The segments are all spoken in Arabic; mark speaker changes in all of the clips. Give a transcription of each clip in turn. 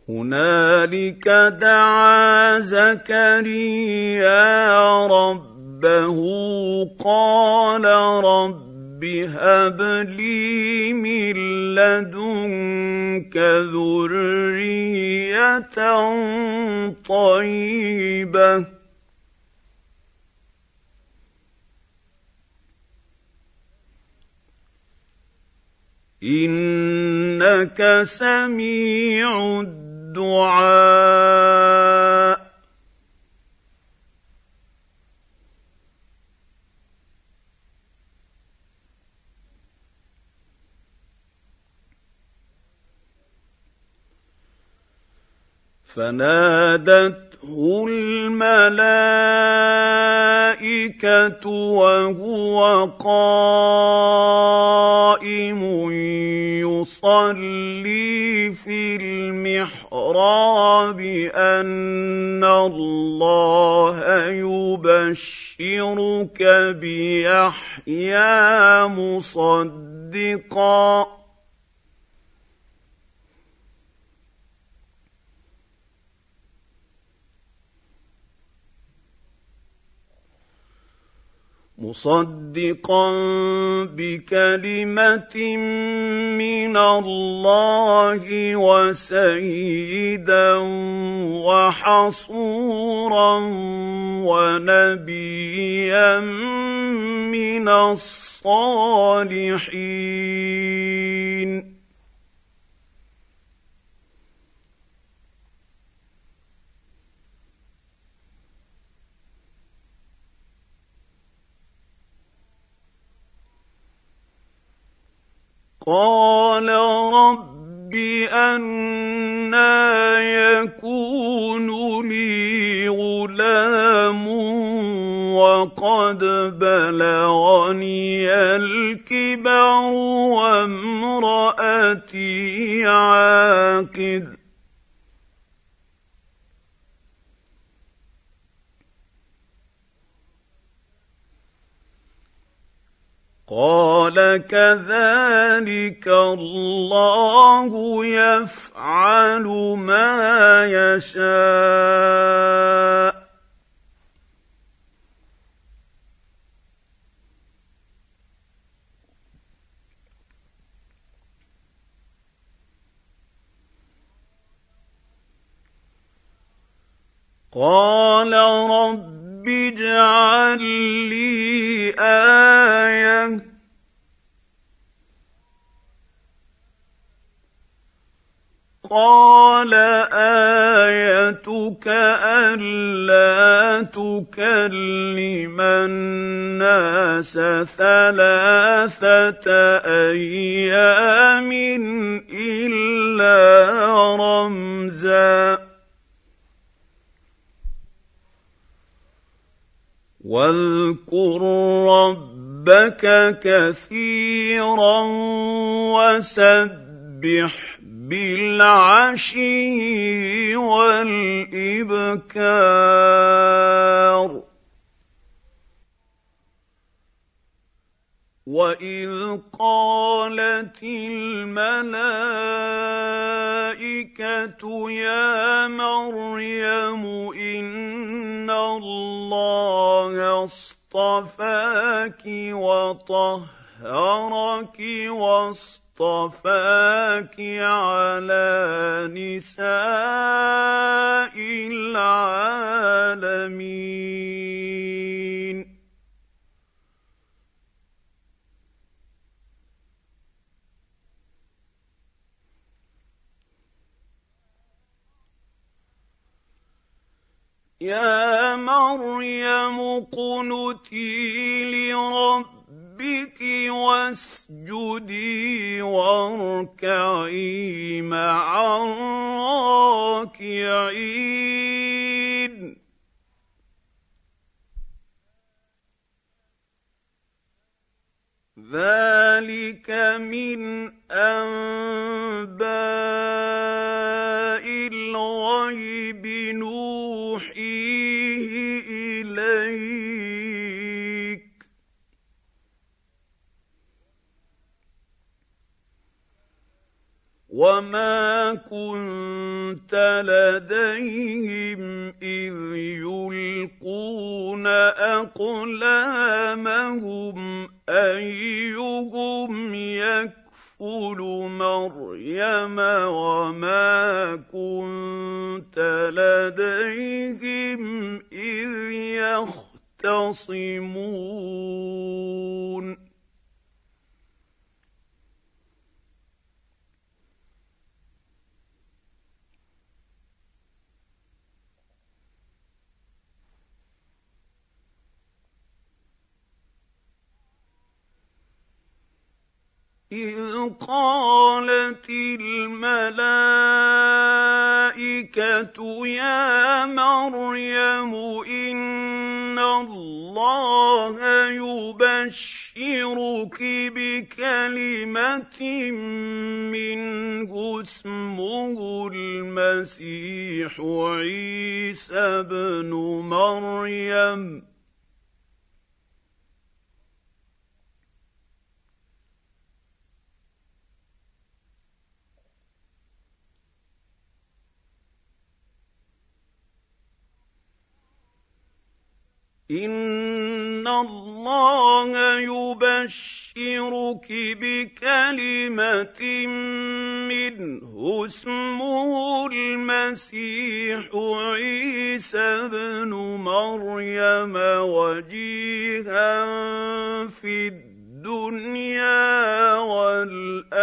Speaker 1: هنالك دعا زكريا ربه قال رب هب لي من لدنك ذرية طيبة إنك سميع الدعاء فنادته الملائكة وهو قائم يصلي في المحراب أن الله يبشرك بيحيى مصدقا بكلمة من الله وسيدا وحصورا ونبيا من الصالحين قال رب أنى يكون لي غلام وقد بلغني الكبر وامرأتي عاقر قال كذلك الله يفعل ما يشاء قال رب اجعل لي آية قال آيتك ألا تكلم الناس 3 أيام إلا رمزا واذكر ربك كثيرا وسبح بالعشي والإبكار وإذ قالت الملائكة يا مريم إن الله اصطفاك وطهرك واصطفاك على نساء العالمين يا مريم اقنتي لربك واسجدي واركعي مع الراكعين ذلك من أنباء الغيب نوحيه إليك وما كنت لديهم إذ يلقون أقلامهم أيهم يكفل مريم وما كنت لديهم إذ يختصمون إذ قالت الملائكة يا مريم إن الله يبشرك بكلمة منه اسمه المسيح عيسى ابن مريم إن الله يبشرك بكلمة منه اسمه المسيح عيسى ابن مريم وجيها في الدنيا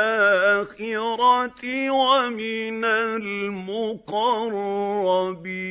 Speaker 1: والآخرة ومن المقربين